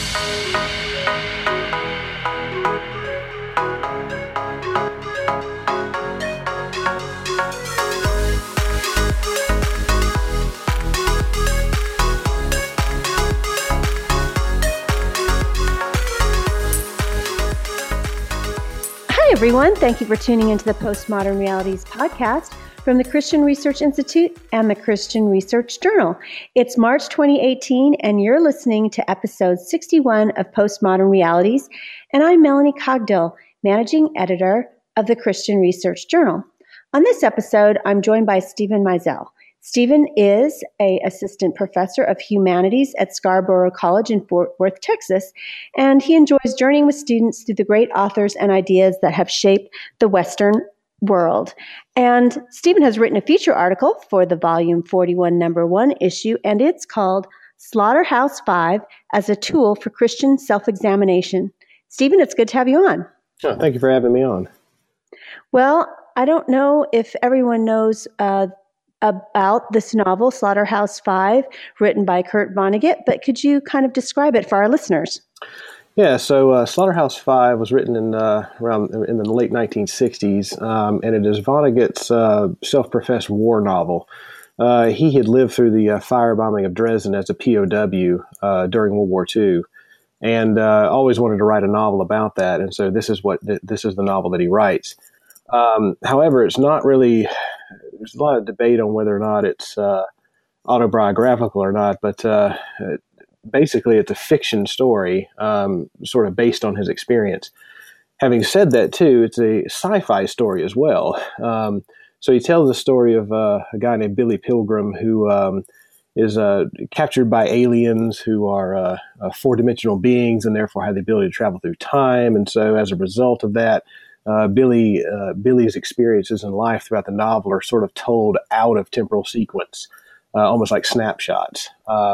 Hi, everyone. Thank you for tuning into the Postmodern Realities podcast from the Christian Research Institute and the Christian Research Journal. It's March 2018, and you're listening to episode 61 of Postmodern Realities, and I'm Melanie Cogdill, managing editor of the Christian Research Journal. On this episode, I'm joined by Stephen Meisel. Stephen is an assistant professor of humanities at Scarborough College in Fort Worth, Texas, and he enjoys journeying with students through the great authors and ideas that have shaped the Western world. And Stephen has written a feature article for the Volume 41, Number 1 issue, and it's called Slaughterhouse-Five as a Tool for Christian Self-Examination. Stephen, it's good to have you on. Oh, thank you for having me on. Well, I don't know if everyone knows about this novel, Slaughterhouse-Five, written by Kurt Vonnegut, but could you kind of describe it for our listeners? Yeah, so Slaughterhouse-Five was written in around in the late 1960s, and it is Vonnegut's self-professed war novel. He had lived through the firebombing of Dresden as a POW during World War II, and always wanted to write a novel about that. And so this is the novel that he writes. However, it's not really. There's a lot of debate on whether or not it's autobiographical or not, but basically it's a fiction story, sort of based on his experience. Having said that, too, it's a sci-fi story as well. So he tells the story of a guy named Billy Pilgrim who is captured by aliens who are four-dimensional beings and therefore have the ability to travel through time. And so as a result of that, Billy's experiences in life throughout the novel are sort of told out of temporal sequence, almost like snapshots.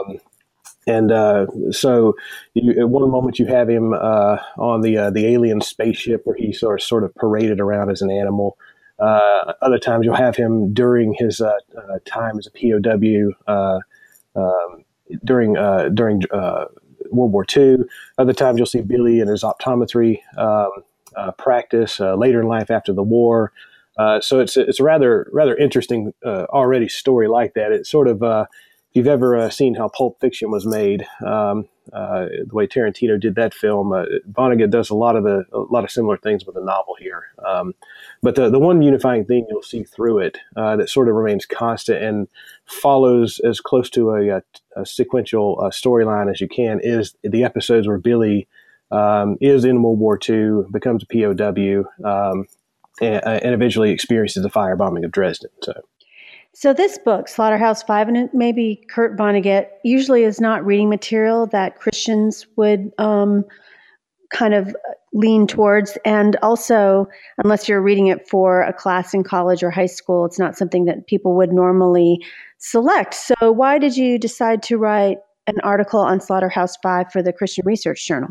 So at one moment you have him on the alien spaceship where he's sort of paraded around as an animal. Other times you'll have him during his time as a POW during World War II. Other times you'll see Billy in his optometry practice later in life after the war. So it's a rather interesting already story like that. It's sort of if you've ever seen how Pulp Fiction was made, the way Tarantino did that film, Vonnegut does a lot of similar things with the novel here. But the one unifying thing you'll see through it that sort of remains constant and follows as close to a sequential storyline as you can is the episodes where Billy is in World War II, becomes a POW, and eventually experiences the firebombing of Dresden. So this book, Slaughterhouse-Five, and maybe Kurt Vonnegut, usually is not reading material that Christians would kind of lean towards. And also, unless you're reading it for a class in college or high school, it's not something that people would normally select. So why did you decide to write an article on Slaughterhouse-Five for the Christian Research Journal?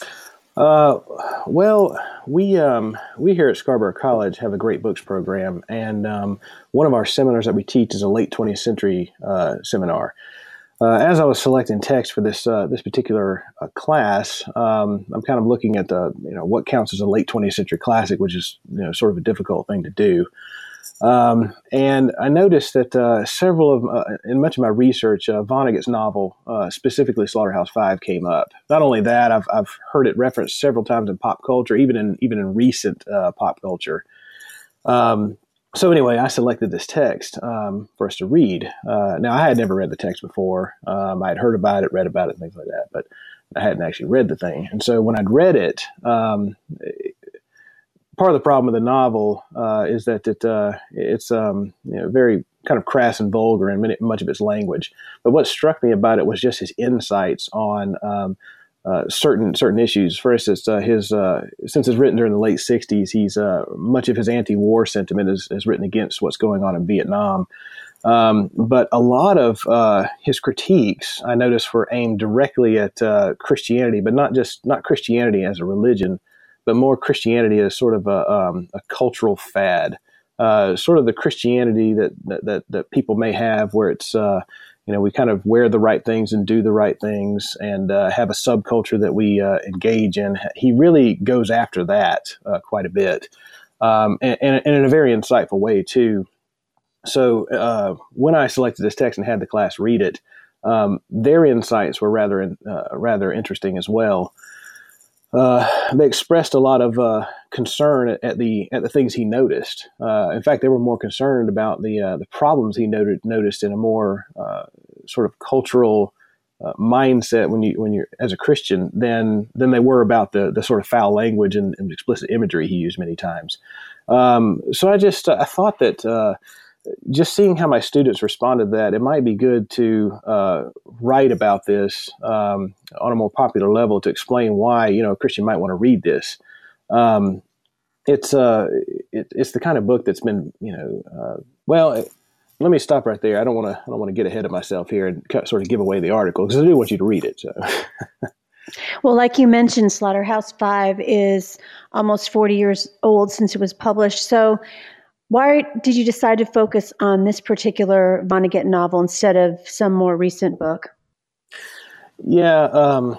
Well, we here at Scarborough College have a great books program, and one of our seminars that we teach is a late 20th century seminar. As I was selecting text for this particular class, I'm kind of looking at what counts as a late 20th century classic, which is sort of a difficult thing to do. And I noticed that several of, in much of my research, Vonnegut's novel, specifically Slaughterhouse-Five, came up. Not only that, I've heard it referenced several times in pop culture, even in recent pop culture. So anyway, I selected this text for us to read. Now, I had never read the text before. I had heard about it, read about it, things like that, but I hadn't actually read the thing. And so when I'd read it, part of the problem with the novel is that it's very kind of crass and vulgar in much of its language. But what struck me about it was just his insights on certain issues. For instance, since it's written during the late 60s, he's much of his anti-war sentiment is written against what's going on in Vietnam. But a lot of his critiques, I noticed, were aimed directly at Christianity, but not Christianity as a religion, but more Christianity as sort of a cultural fad, sort of the Christianity that people may have, where it's we kind of wear the right things and do the right things and have a subculture that we engage in. He really goes after that quite a bit, and in a very insightful way too. So when I selected this text and had the class read it, their insights were rather interesting as well. They expressed a lot of concern at the things he noticed. In fact, they were more concerned about the problems he noticed in a more sort of cultural mindset when you're as a Christian than they were about the sort of foul language and explicit imagery he used many times. So I thought that just seeing how my students responded to that, it might be good to write about this on a more popular level to explain why a Christian might want to read this. It's the kind of book that's been well. Let me stop right there. I don't want to get ahead of myself here and sort of give away the article because I do want you to read it. So. Well, like you mentioned, Slaughterhouse-Five is almost 40 years old since it was published. So why did you decide to focus on this particular Vonnegut novel instead of some more recent book? Yeah,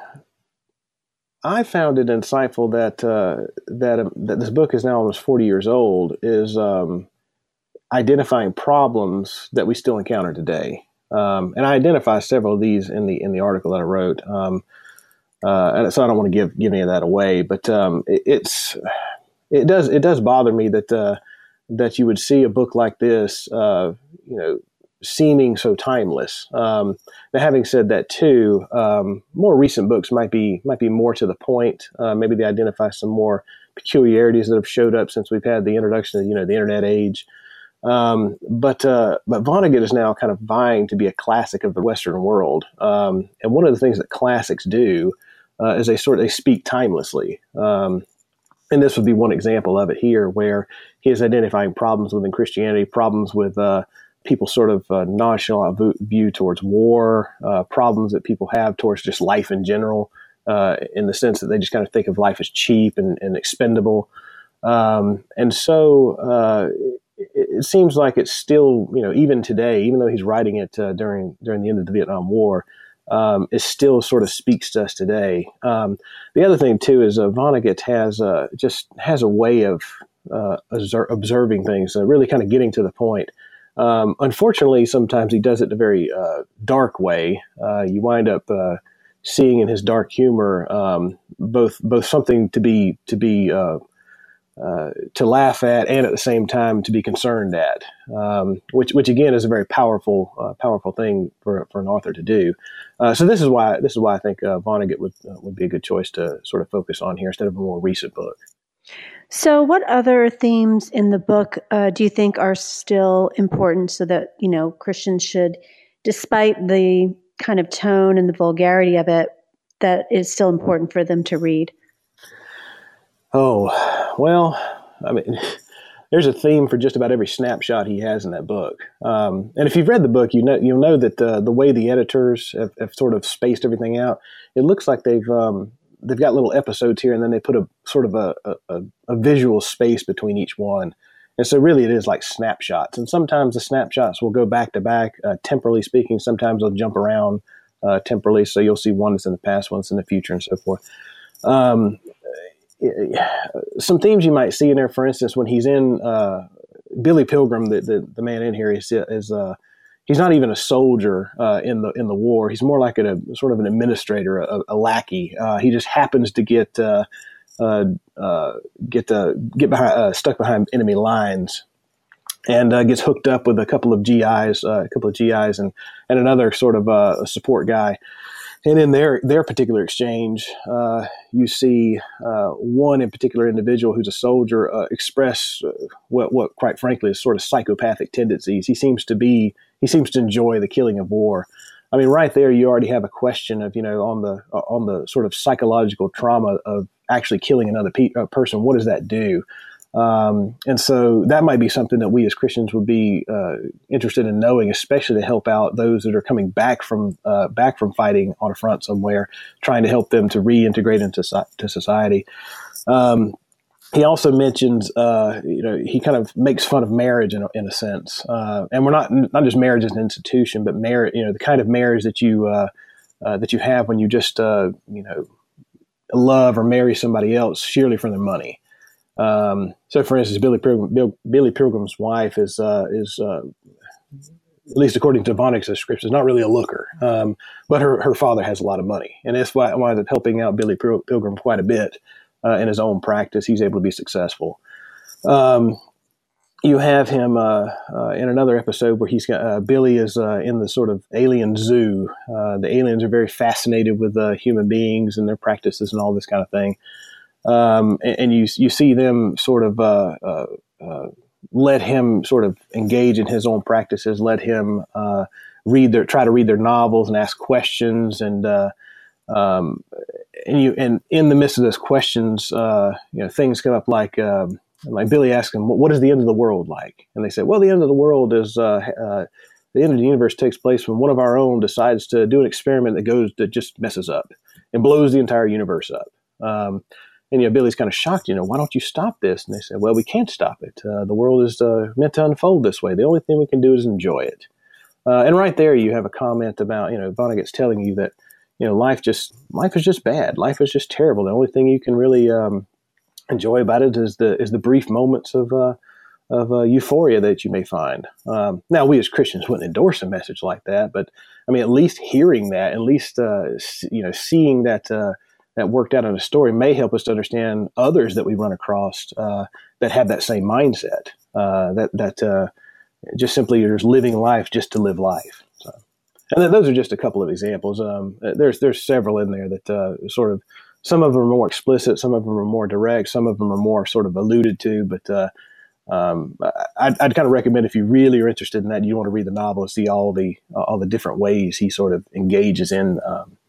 I found it insightful that this book is now almost 40 years old, is identifying problems that we still encounter today. And I identify several of these in the article that I wrote. And so I don't want to give any of that away, but it does bother me that you would see a book like this, seeming so timeless. Now, having said that, too, more recent books might be more to the point. Maybe they identify some more peculiarities that have showed up since we've had the introduction of the internet age. But Vonnegut is now kind of vying to be a classic of the Western world. And one of the things that classics do is they speak timelessly. And this would be one example of it here, where he is identifying problems within Christianity, problems with people's sort of nonchalant view towards war, problems that people have towards just life in general, in the sense that they just kind of think of life as cheap and expendable. And so it seems like it's still, even today, even though he's writing it during the end of the Vietnam War, it still sort of speaks to us today. The other thing too is Vonnegut has a way of observing things, really kind of getting to the point. Unfortunately, sometimes he does it in a very dark way. You wind up seeing in his dark humor both something to laugh at and at the same time to be concerned at, which again is a very powerful thing for an author to do. So this is why I think Vonnegut would be a good choice to sort of focus on here instead of a more recent book. So what other themes in the book do you think are still important so that, Christians should, despite the kind of tone and the vulgarity of it, that is still important for them to read? Oh, well, I mean, there's a theme for just about every snapshot he has in that book. And if you've read the book, you'll know that the way the editors have sort of spaced everything out, it looks like they've got little episodes here, and then they put a sort of a visual space between each one. And so really it is like snapshots. And sometimes the snapshots will go back to back, temporally speaking. Sometimes they'll jump around temporally. So you'll see one that's in the past, one that's in the future, and so forth. Some themes you might see in there, for instance, when he's in Billy Pilgrim, the man in here is he's not even a soldier in the war. He's more like a sort of an administrator, a lackey. He just happens to get stuck behind enemy lines and gets hooked up with a couple of GIs and another sort of a support guy. And in their particular exchange, you see one in particular individual who's a soldier express what quite frankly is sort of psychopathic tendencies. He seems to enjoy the killing of war. I mean, right there, you already have a question of on the sort of psychological trauma of actually killing another person. What does that do? And so that might be something that we as Christians would be interested in knowing, especially to help out those that are coming back from fighting on a front somewhere, trying to help them to reintegrate into society. he also mentions, he kind of makes fun of marriage in a sense. And we're not just marriage as an institution, but marriage, the kind of marriage that you have when you just, love or marry somebody else sheerly for their money. So for instance, Billy Pilgrim's wife is at least according to Vonnegutt's scripts, is not really a looker. But her father has a lot of money, and that's why winds up helping out Billy Pilgrim quite a bit in his own practice. He's able to be successful. You have him in another episode where he's got Billy is in the sort of alien zoo. The aliens are very fascinated with human beings and their practices and all this kind of thing. And you see them sort of let him sort of engage in his own practices, let him try to read their novels and ask questions, and in the midst of those questions, things come up like Billy asks him, "What is the end of the world like?" And they say, "Well, the end of the world is the end of the universe takes place when one of our own decides to do an experiment that just messes up and blows the entire universe up." And Billy's kind of shocked. Why don't you stop this? And they say, "Well, we can't stop it. The world is meant to unfold this way. The only thing we can do is enjoy it." And right there, you have a comment about Vonnegut's telling you that life is just bad. Life is just terrible. The only thing you can really enjoy about it is the brief moments of euphoria that you may find. Now, we as Christians wouldn't endorse a message like that, but I mean, at least hearing that, at least seeing that worked out in a story may help us to understand others that we run across that have that same mindset. That just simply are living life just to live life. So, and those are just a couple of examples. There's several in there that sort of. Some of them are more explicit, some of them are more direct, some of them are more sort of alluded to. But I'd kind of recommend, if you really are interested in that, you want to read the novel and see all the different ways he sort of engages in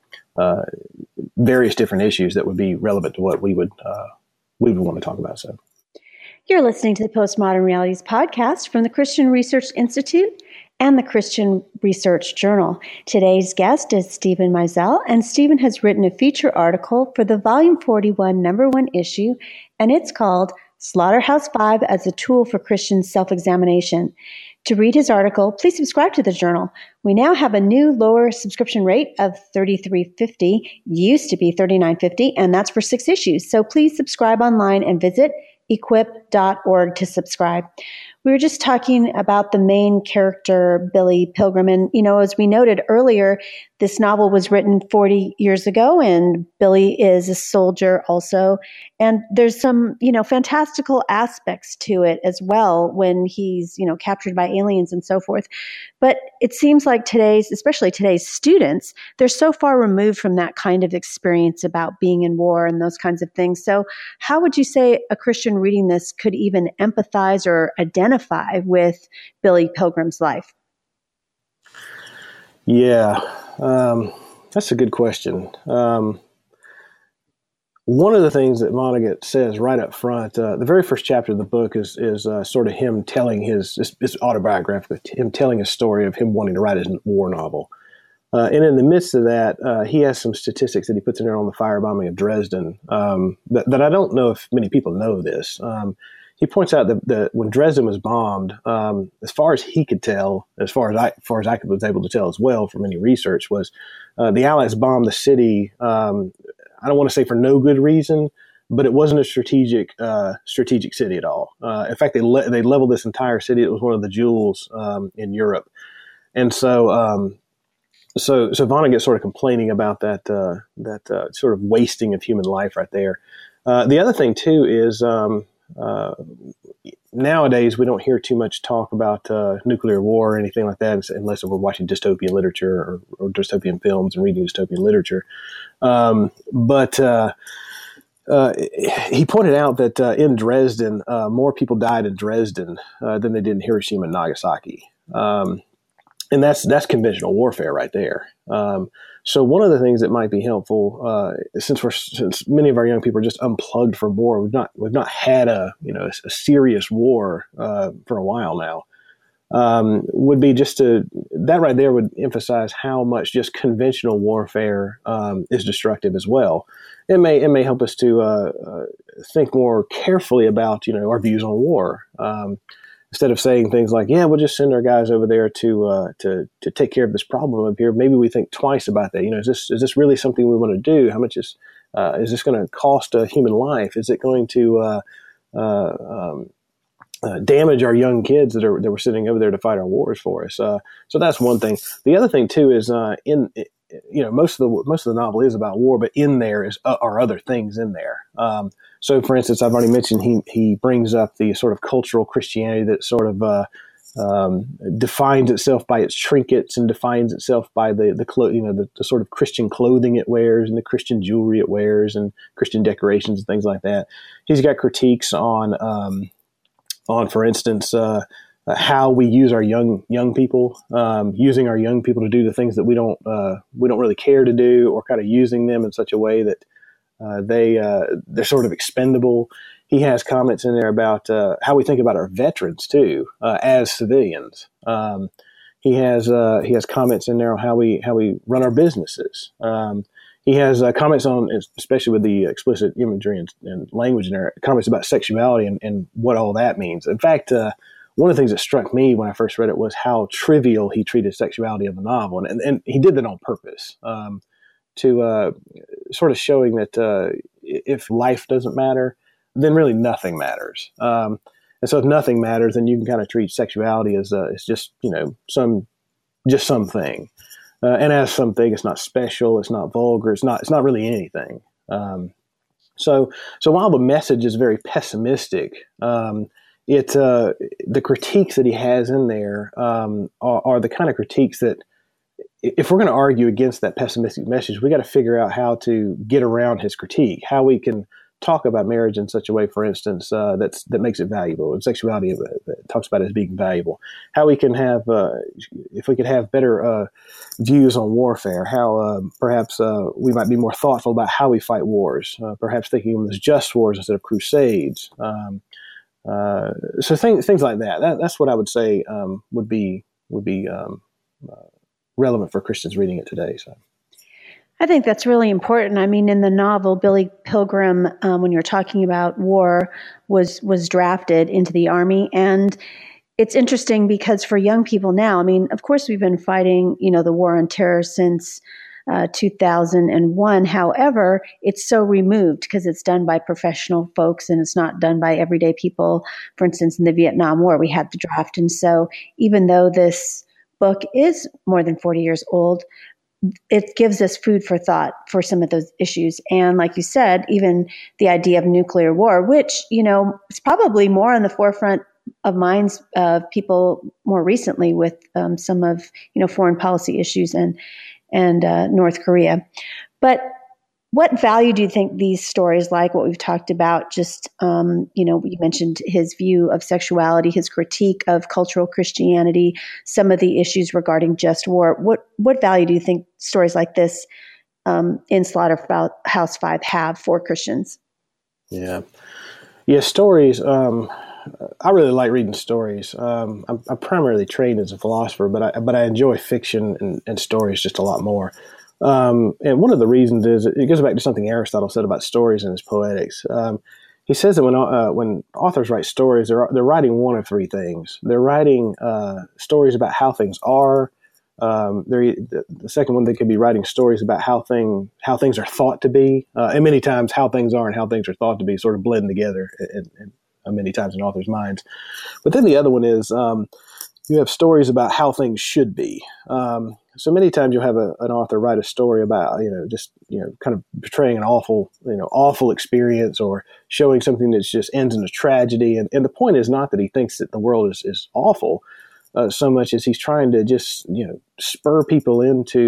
various different issues that would be relevant to what we would want to talk about. So, you're listening to the Postmodern Realities podcast from the Christian Research Institute and the Christian Research Journal. Today's guest is Stephen Meisel, and Stephen has written a feature article for the Volume 41, Number 1 issue, and it's called Slaughterhouse-5 as a Tool for Christian Self-Examination. To read his article, please subscribe to the journal. We now have a new lower subscription rate of $33.50, used to be $39.50, and that's for 6 issues. So please subscribe online and visit equip.org to subscribe. We were just talking about the main character, Billy Pilgrim. And, as we noted earlier, this novel was written 40 years ago, and Billy is a soldier also. And there's some, fantastical aspects to it as well when he's, captured by aliens and so forth. But it seems like especially today's students, they're so far removed from that kind of experience about being in war and those kinds of things. So how would you say a Christian reading this could even empathize or identify with Billy Pilgrim's life? Yeah, that's a good question. One of the things that Vonnegut says right up front, the very first chapter of the book is sort of him telling his autobiographical, him telling a story of him wanting to write his war novel. And in the midst of that, he has some statistics that he puts in there on the firebombing of Dresden that I don't know if many people know this. He points out that when Dresden was bombed, as far as he could tell, as far as I was able to tell as well from any research, was the Allies bombed the city. I don't want to say for no good reason, but it wasn't a strategic city at all. In fact, they leveled this entire city. It was one of the jewels in Europe, and so Vonnegut sort of complaining about that sort of wasting of human life right there. The other thing too is nowadays we don't hear too much talk about nuclear war or anything like that unless we're watching dystopian literature or dystopian films and reading dystopian literature. But he pointed out that in Dresden, more people died in Dresden than they did in Hiroshima and Nagasaki. And that's conventional warfare right there. So one of the things that might be helpful, since many of our young people are just unplugged from war, we've not had a serious war for a while now. would be that right there would emphasize how much just conventional warfare is destructive as well. It may help us to think more carefully about our views on war. Instead of saying things like, "Yeah, we'll just send our guys over there to take care of this problem up here," maybe we think twice about that. Is this really something we want to do? How much is this going to cost a human life? Is it going to damage our young kids that were sitting over there to fight our wars for us? So that's one thing. The other thing too is most of the novel is about war, but in there are other things in there. So, for instance, I've already mentioned he brings up the sort of cultural Christianity that sort of defines itself by its trinkets and defines itself by the sort of Christian clothing it wears and the Christian jewelry it wears and Christian decorations and things like that. He's got critiques on for instance, how we use our young people, using our young people to do the things that we don't really care to do, or kind of using them in such a way that they're sort of expendable. He has comments in there about how we think about our veterans too, as civilians. He has comments in there on how we run our businesses. He has comments on, especially with the explicit imagery and language in there, comments about sexuality and what all that means. In fact, one of the things that struck me when I first read it was how trivial he treated sexuality in the novel, and he did that on purpose. To sort of showing that if life doesn't matter, then really nothing matters. And so if nothing matters, then you can kind of treat sexuality as just something. And as something, it's not special, it's not vulgar, it's not really anything. So while the message is very pessimistic, the critiques that he has in there are the kind of critiques that, if we're going to argue against that pessimistic message, we got to figure out how to get around his critique, how we can talk about marriage in such a way, for instance, that makes it valuable, and sexuality talks about it as being valuable. How we can have, if we could have better views on warfare, how perhaps we might be more thoughtful about how we fight wars, perhaps thinking of them as just wars instead of crusades. So things like that. That's what I would say would be relevant for Christians reading it today. So, I think that's really important. I mean, in the novel, Billy Pilgrim, when you're talking about war, was drafted into the Army, and it's interesting because for young people now, I mean, of course, we've been fighting, the war on terror since 2001. However, it's so removed because it's done by professional folks and it's not done by everyday people. For instance, in the Vietnam War, we had the draft, and so even though this book is more than 40 years old, it gives us food for thought for some of those issues. And like you said, even the idea of nuclear war, which, is probably more on the forefront of minds of people more recently with some of, foreign policy issues and North Korea. But what value do you think these stories, like what we've talked about, just, you mentioned his view of sexuality, his critique of cultural Christianity, some of the issues regarding just war. What value do you think stories like this in Slaughterhouse 5 have for Christians? Yeah, stories. I really like reading stories. I'm primarily trained as a philosopher, but I enjoy fiction and stories just a lot more. And one of the reasons is it goes back to something Aristotle said about stories in his Poetics. He says that when authors write stories, they're writing one of three things. They're writing stories about how things are. The second one, they could be writing stories about how things are thought to be, and many times how things are and how things are thought to be sort of blend together in many times in authors' minds. But then the other one is you have stories about how things should be. So many times you'll have an author write a story about, kind of portraying an awful experience or showing something that just ends in a tragedy. And the point is not that he thinks that the world is awful so much as he's trying to just, spur people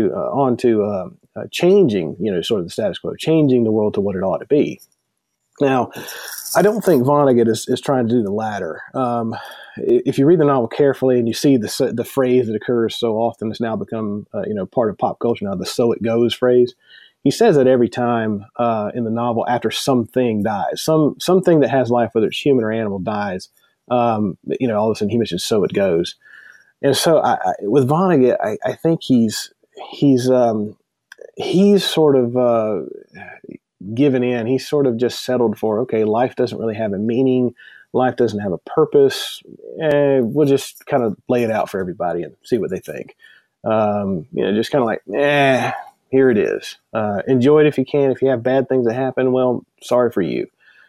onto changing, sort of the status quo, changing the world to what it ought to be. Now, I don't think Vonnegut is trying to do the latter. If you read the novel carefully and you see the phrase that occurs so often, it's now become part of pop culture now, the "so it goes" phrase. He says it every time in the novel after something dies, something that has life, whether it's human or animal, dies. All of a sudden he mentions "so it goes." And so with Vonnegut, I think he's sort of given in. He's sort of just settled for, okay, life doesn't really have a meaning. Life doesn't have a purpose. We'll just kind of lay it out for everybody and see what they think. Just kind of like, here it is. Enjoy it if you can. If you have bad things that happen, well, sorry for you.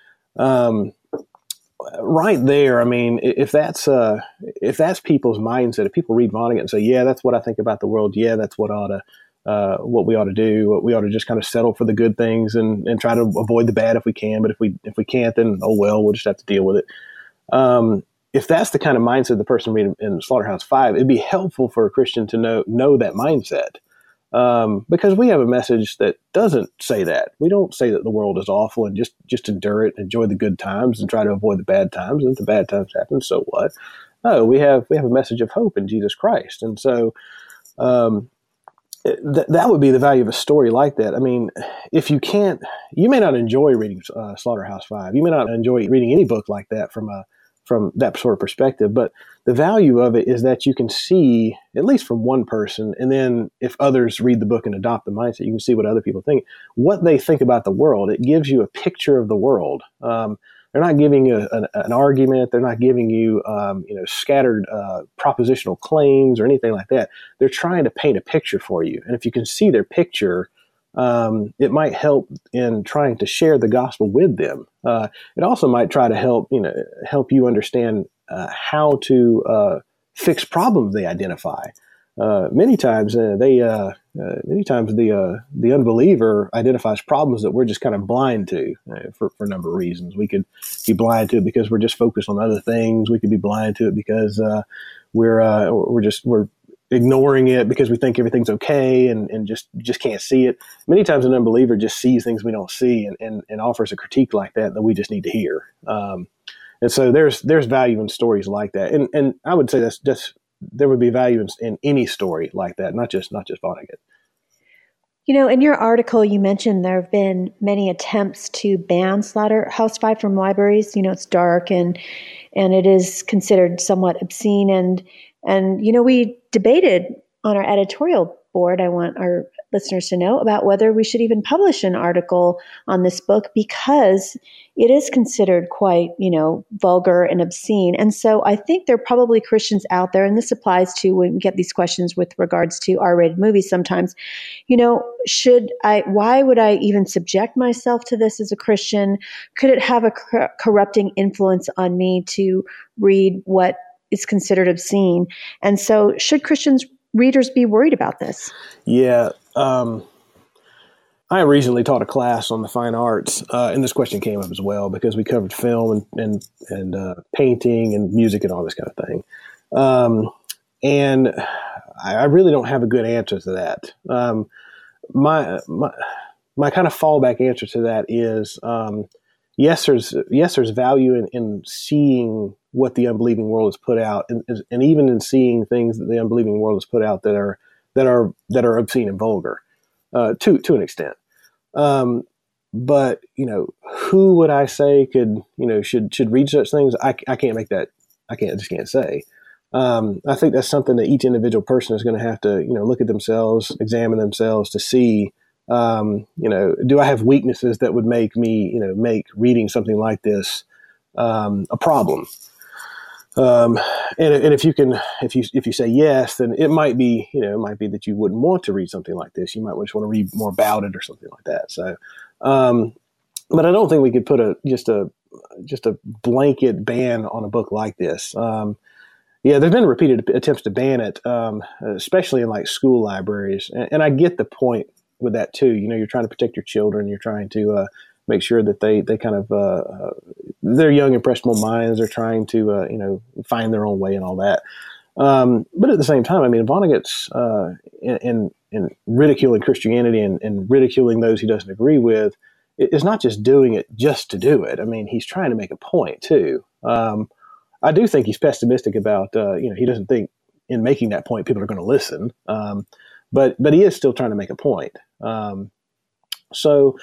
Right there, I mean, if that's people's mindset, if people read Vonnegut and say, yeah, that's what I think about the world. Yeah, that's what we ought to do. We ought to just kind of settle for the good things and try to avoid the bad if we can. But if we can't, then oh well, we'll just have to deal with it. If that's the kind of mindset the person reading in Slaughterhouse-Five, it'd be helpful for a Christian to know that mindset. Because we have a message that doesn't say that. We don't say that the world is awful and just endure it, enjoy the good times and try to avoid the bad times. And if the bad times happen, so what? No, we have a message of hope in Jesus Christ. And so, that would be the value of a story like that. I mean, if you may not enjoy reading Slaughterhouse-Five. You may not enjoy reading any book like that from that sort of perspective. But the value of it is that you can see, at least from one person, and then if others read the book and adopt the mindset, you can see what other people think, what they think about the world. It gives you a picture of the world. They're not giving you an argument. They're not giving you, scattered propositional claims or anything like that. They're trying to paint a picture for you. And if you can see their picture, it might help in trying to share the gospel with them. It also might try to help you understand how to fix problems they identify. Many times the unbeliever identifies problems that we're just kind of blind to for a number of reasons. We could be blind to it because we're just focused on other things. We could be blind to it because we're ignoring it because we think everything's okay and just can't see it. Many times an unbeliever just sees things we don't see and offers a critique like that we just need to hear. And so there's value in stories like that. And I would say that's just, there would be value in any story like that, not just Vonnegut. In your article, you mentioned there have been many attempts to ban Slaughterhouse-Five from libraries. It's dark and it is considered somewhat obscene. And we debated on our editorial board, I want our listeners to know, about whether we should even publish an article on this book because it is considered quite, vulgar and obscene. And so I think there are probably Christians out there, and this applies to when we get these questions with regards to R-rated movies sometimes, why would I even subject myself to this as a Christian? Could it have a corrupting influence on me to read what is considered obscene? And so should Christians readers be worried about this? Yeah. I recently taught a class on the fine arts, and this question came up as well because we covered film and painting and music and all this kind of thing. And I really don't have a good answer to that. My kind of fallback answer to that is, yes, there's value in seeing what the unbelieving world has put out, and even in seeing things that the unbelieving world has put out that are obscene and vulgar, to an extent. But who would I say should read such things? I can't make that. I just can't say. I think that's something that each individual person is going to have to look at themselves, examine themselves to see. Do I have weaknesses that would make me make reading something like this a problem? And if you say yes, then it might be that you wouldn't want to read something like this. You might just want to read more about it or something like that. So, but I don't think we could put just a blanket ban on a book like this. There's been repeated attempts to ban it, especially in like school libraries. And I get the point with that too. You're trying to protect your children. You're trying to, make sure that they kind of, they're young, impressionable minds. They're trying to, find their own way and all that. But at the same time, I mean, Vonnegut's in ridiculing Christianity and ridiculing those he doesn't agree with is not just doing it just to do it. I mean, he's trying to make a point too. I do think he's pessimistic about, he doesn't think in making that point people are going to listen. But he is still trying to make a point. So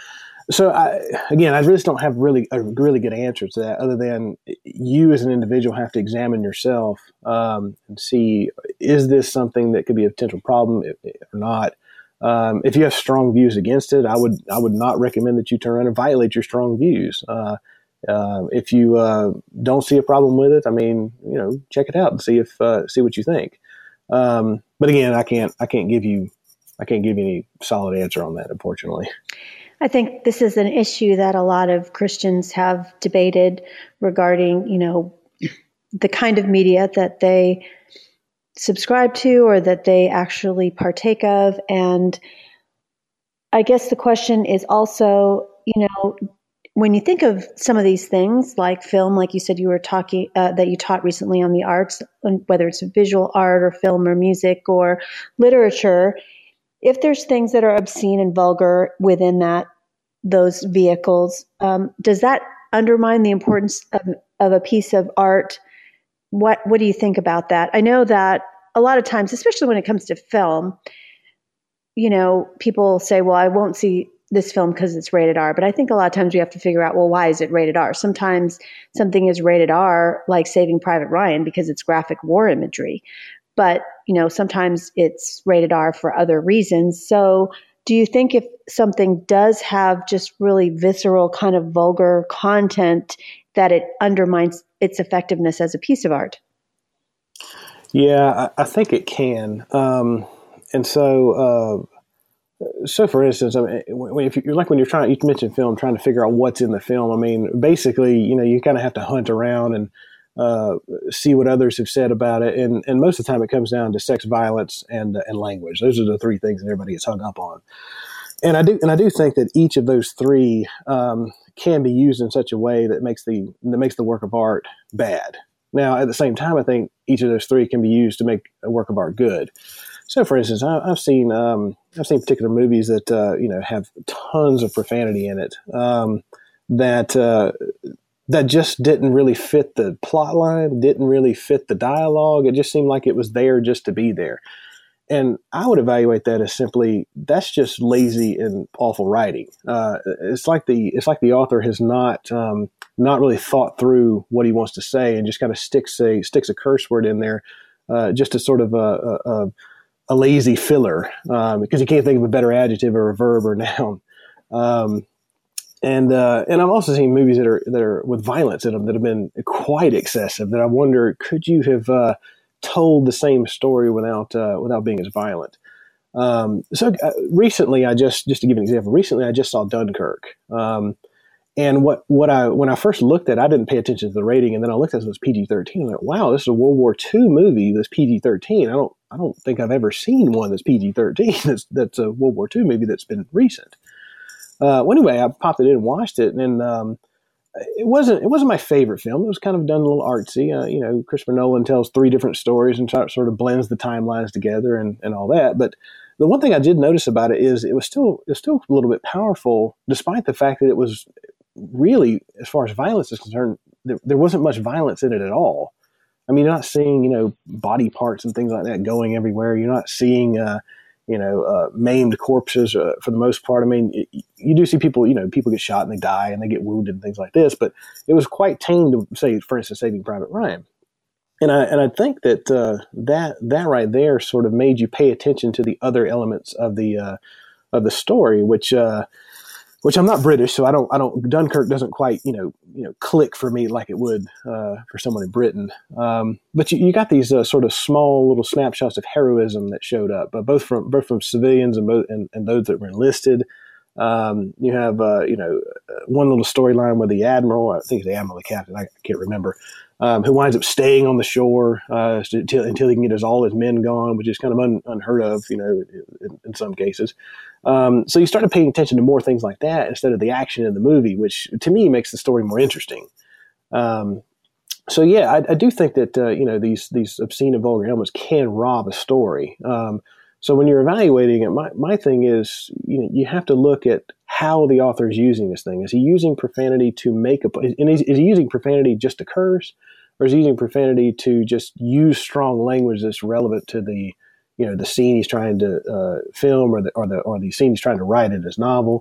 So again, I just don't have a really good answer to that, other than you as an individual have to examine yourself and see, is this something that could be a potential problem or not? If you have strong views against it, I would not recommend that you turn around and violate your strong views. If you don't see a problem with it, I mean, check it out and see what you think. But again, I can't give you any solid answer on that, unfortunately. I think this is an issue that a lot of Christians have debated regarding, the kind of media that they subscribe to or that they actually partake of. And I guess the question is also, when you think of some of these things like film, like you said, you were talking that you taught recently on the arts, whether it's visual art or film or music or literature, if there's things that are obscene and vulgar within those vehicles, does that undermine the importance of a piece of art? What do you think about that? I know that a lot of times, especially when it comes to film, people say, well, I won't see this film because it's rated R. But I think a lot of times we have to figure out, well, why is it rated R? Sometimes something is rated R, like Saving Private Ryan, because it's graphic war imagery. But, sometimes it's rated R for other reasons. So do you think if something does have just really visceral kind of vulgar content, that it undermines its effectiveness as a piece of art? Yeah, I think it can. And so for instance, I mean, if you're like, when you mentioned film, trying to figure out what's in the film. I mean, basically, you kind of have to hunt around and see what others have said about it. And most of the time it comes down to sex, violence, and language. Those are the three things that everybody gets hung up on. And I do think that each of those three can be used in such a way that makes the work of art bad. Now, at the same time, I think each of those three can be used to make a work of art good. So, for instance, I've seen particular movies that have tons of profanity in it that just didn't really fit the plot line, didn't really fit the dialogue. It just seemed like it was there just to be there. And I would evaluate that as simply, that's just lazy and awful writing. It's like the author has not really thought through what he wants to say and just kind of sticks a curse word in there just as sort of a lazy filler because he can't think of a better adjective or a verb or noun. And I'm also seeing movies that are with violence in them that have been quite excessive. That I wonder, could you have told the same story without being as violent? So recently, just to give an example, I just saw Dunkirk. And when I first looked at it, I didn't pay attention to the rating, and then I looked at it, it was PG-13. I'm like, wow, this is a World War II movie that's PG-13. I don't think I've ever seen one that's PG-13 that's a World War II movie that's been recent. Well, anyway, I popped it in and watched it, and it wasn't my favorite film. It was kind of done a little artsy. Christopher Nolan tells three different stories and sort of blends the timelines together and all that. But the one thing I did notice about it is it was still a little bit powerful, despite the fact that it was really, as far as violence is concerned, there wasn't much violence in it at all. I mean, you're not seeing body parts and things like that going everywhere. You're not seeing maimed corpses for the most part. I mean, you do see people, people get shot and they die and they get wounded and things like this, but it was quite tame to say, for instance, Saving Private Ryan. And I think that that right there sort of made you pay attention to the other elements of the story, which I'm not British, so I don't Dunkirk doesn't quite click for me like it would for someone in Britain. But you got these sort of small little snapshots of heroism that showed up, both from civilians and those that were enlisted. You have one little storyline where the admiral, I think it's the admiral, the captain, I can't remember, who winds up staying on the shore until he can get all his men gone, which is kind of unheard of, in some cases. So you started paying attention to more things like that instead of the action in the movie, which to me makes the story more interesting. So yeah, I do think that these obscene and vulgar elements can rob a story. So when you're evaluating it, my thing is, you have to look at how the author is using this thing. Is he using profanity to make is he using profanity just to curse, or is he using profanity to just use strong language that's relevant to the scene he's trying to film or the scene he's trying to write in his novel?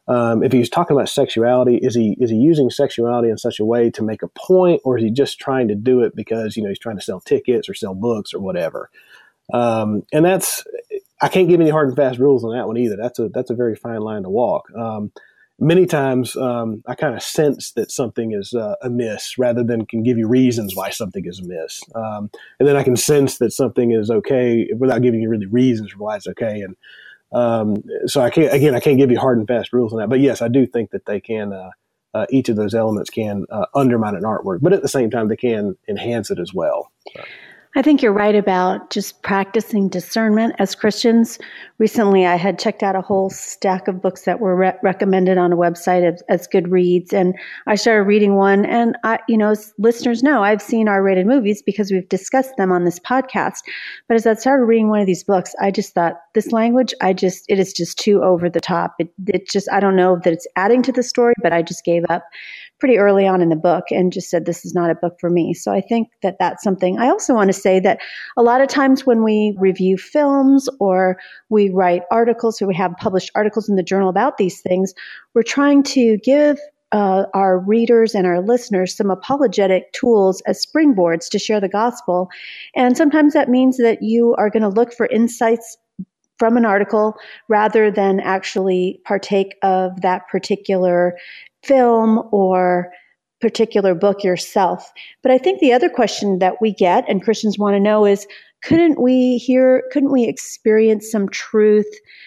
If he's talking about sexuality, is he using sexuality in such a way to make a point, or is he just trying to do it because, he's trying to sell tickets or sell books or whatever? And I can't give any hard and fast rules on that one either. That's a very fine line to walk. Many times I kind of sense that something is amiss rather than can give you reasons why something is amiss. And then I can sense that something is okay without giving you really reasons for why it's okay. And so I can't give you hard and fast rules on that. But yes, I do think that they can, each of those elements can undermine an artwork, but at the same time, they can enhance it as well. So. I think you're right about just practicing discernment as Christians. Recently, I had checked out a whole stack of books that were recommended on a website as good reads, and I started reading one. And as listeners know, I've seen R-rated movies because we've discussed them on this podcast. But as I started reading one of these books, I just thought, this language, it is just too over the top. I don't know that it's adding to the story, but I just gave up pretty early on in the book and just said, this is not a book for me. So I think that that's something. I also want to say that a lot of times when we review films or we write articles or we have published articles in the journal about these things, we're trying to give our readers and our listeners some apologetic tools as springboards to share the gospel. And sometimes that means that you are going to look for insights from an article rather than actually partake of that particular film or particular book yourself. But I think the other question that we get and Christians want to know is, couldn't we experience some truth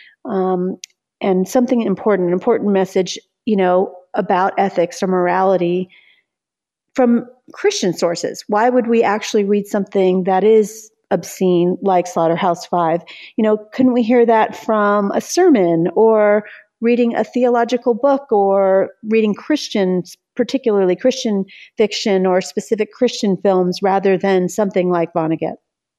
and something important, an important message, about ethics or morality from Christian sources? Why would we actually read something that is obscene like Slaughterhouse-Five? Couldn't we hear that from a sermon or reading a theological book or reading particularly Christian fiction or specific Christian films rather than something like Vonnegut?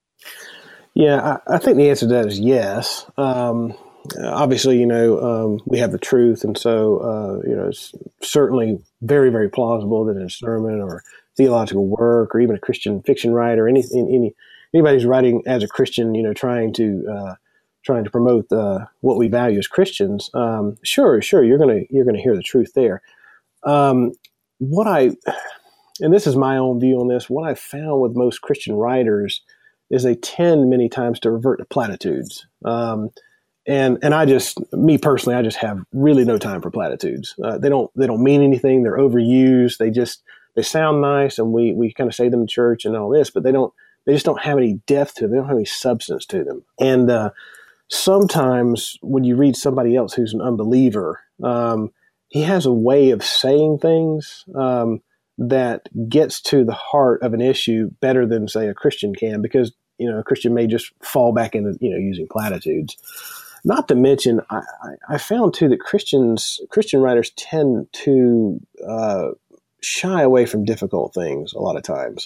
Yeah, I think the answer to that is yes. Obviously, we have the truth. And so, it's certainly very, very plausible that in a sermon or theological work or even a Christian fiction writer, anybody who's writing as a Christian, trying to promote what we value as Christians, sure, you're gonna hear the truth there. And this is my own view on this, what I found with most Christian writers is they tend many times to revert to platitudes. And me personally, I just have really no time for platitudes. They don't mean anything. They're overused. They sound nice, and we kind of say them in church and all this, but they just don't have any depth to them. They don't have any substance to them. And sometimes when you read somebody else who's an unbeliever, he has a way of saying things that gets to the heart of an issue better than, say, a Christian can, because a Christian may just fall back into using platitudes. Not to mention, I found too that Christian writers tend to shy away from difficult things a lot of times.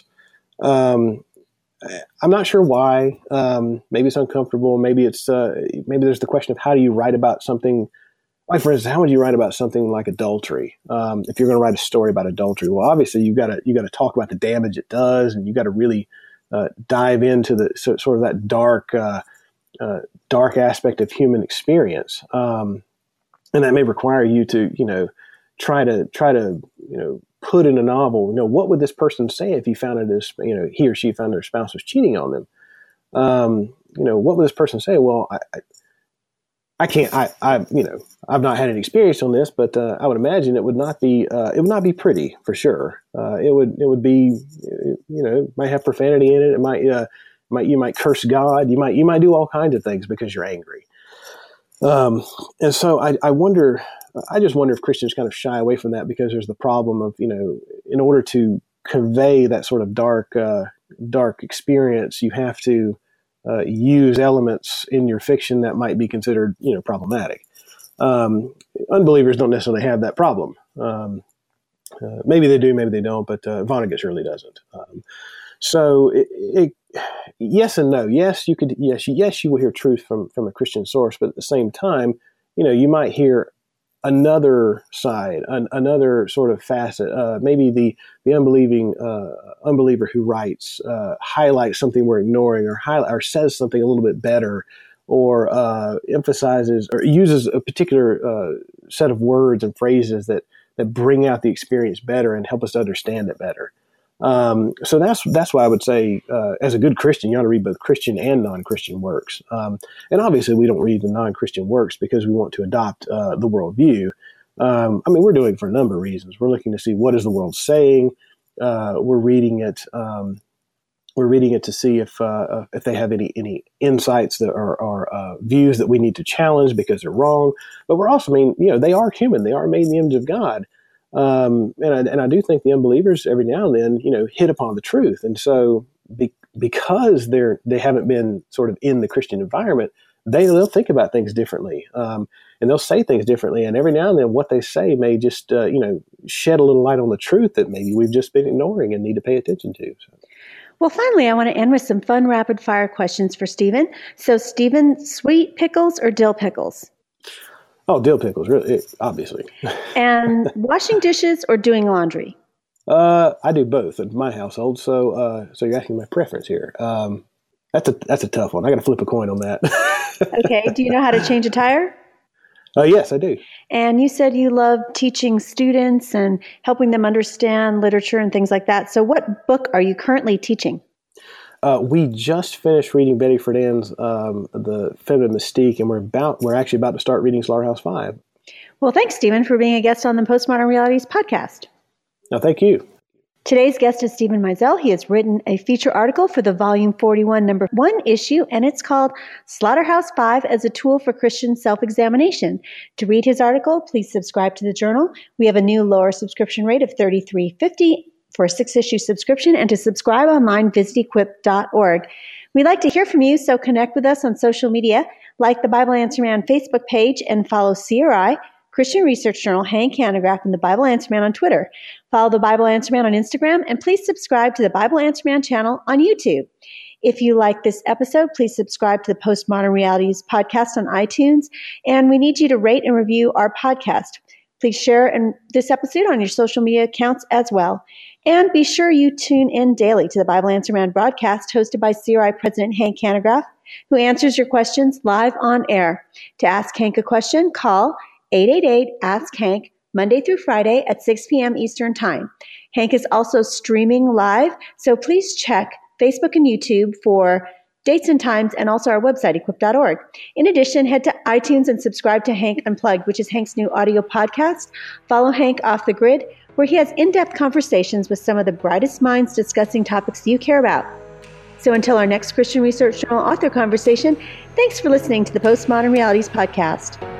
I'm not sure why. Maybe it's uncomfortable. Maybe it's maybe there's the question of how do you write about something. Like, for instance, how would you write about something like adultery? If you're going to write a story about adultery, well, obviously you got to talk about the damage it does, and you got to really dive into the sort of that dark aspect of human experience, and that may require you to try to put in a novel. What would this person say if he found he or she found their spouse was cheating on them? What would this person say? Well, I can't. I've not had any experience on this, but I would imagine it would not be pretty for sure. It would be, might have profanity in it. It might, you might curse God. You might do all kinds of things because you're angry. And so I just wonder if Christians kind of shy away from that because there's the problem of, in order to convey that sort of dark experience, you have to use elements in your fiction that might be considered, problematic. Unbelievers don't necessarily have that problem. Maybe they do, maybe they don't, but Vonnegut surely doesn't. So yes and no. Yes, you will hear truth from a Christian source, but at the same time, you might hear another side, another sort of facet. Maybe the unbeliever who writes highlights something we're ignoring, or says something a little bit better, or emphasizes or uses a particular set of words and phrases that bring out the experience better and help us understand it better. So that's why I would say, as a good Christian, you ought to read both Christian and non-Christian works. And obviously, we don't read the non-Christian works because we want to adopt the worldview. We're doing it for a number of reasons. We're looking to see what is the world saying. We're reading it. We're reading it to see if they have any insights that are views that we need to challenge because they're wrong. But we're also, they are human. They are made in the image of God. And I do think the unbelievers every now and then, hit upon the truth. And so because they haven't been sort of in the Christian environment, they'll think about things differently. And they'll say things differently. And every now and then what they say may just, shed a little light on the truth that maybe we've just been ignoring and need to pay attention to. So. Well, finally, I want to end with some fun rapid fire questions for Stephen. So Stephen, sweet pickles or dill pickles? Oh, dill pickles, really, obviously. And washing dishes or doing laundry? I do both in my household. So you're asking my preference here. That's a tough one. I got to flip a coin on that. Okay. Do you know how to change a tire? Yes, I do. And you said you love teaching students and helping them understand literature and things like that. So what book are you currently teaching? We just finished reading Betty Friedan's The Feminine Mystique, and we're actually about to start reading Slaughterhouse 5. Well, thanks, Stephen, for being a guest on the Postmodern Realities podcast. No, thank you. Today's guest is Stephen Meisel. He has written a feature article for the Volume 41, Number 1 issue, and it's called Slaughterhouse 5 as a Tool for Christian Self-Examination. To read his article, please subscribe to the journal. We have a new lower subscription rate of $33.50 for a 6-issue subscription, and to subscribe online, visit equip.org. We'd like to hear from you, so connect with us on social media, like the Bible Answer Man Facebook page, and follow CRI, Christian Research Journal, Hank Hanegraaff, and the Bible Answer Man on Twitter. Follow the Bible Answer Man on Instagram, and please subscribe to the Bible Answer Man channel on YouTube. If you like this episode, please subscribe to the Postmodern Realities podcast on iTunes, and we need you to rate and review our podcast. Please share this episode on your social media accounts as well. And be sure you tune in daily to the Bible Answer Man broadcast hosted by CRI President Hank Hanegraaff, who answers your questions live on air. To ask Hank a question, call 888-ASK-HANK, Monday through Friday at 6 p.m. Eastern Time. Hank is also streaming live, so please check Facebook and YouTube for dates and times, and also our website, equip.org. In addition, head to iTunes and subscribe to Hank Unplugged, which is Hank's new audio podcast. Follow Hank Off the Grid, where he has in-depth conversations with some of the brightest minds discussing topics you care about. So until our next Christian Research Journal author conversation, thanks for listening to the Postmodern Realities podcast.